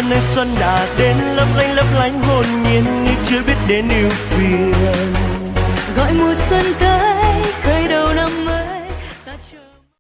hôm nay xuân đã đến, lấp lánh hồn nhiên như chưa biết đến ưu phiền. Gọi mùa xuân tới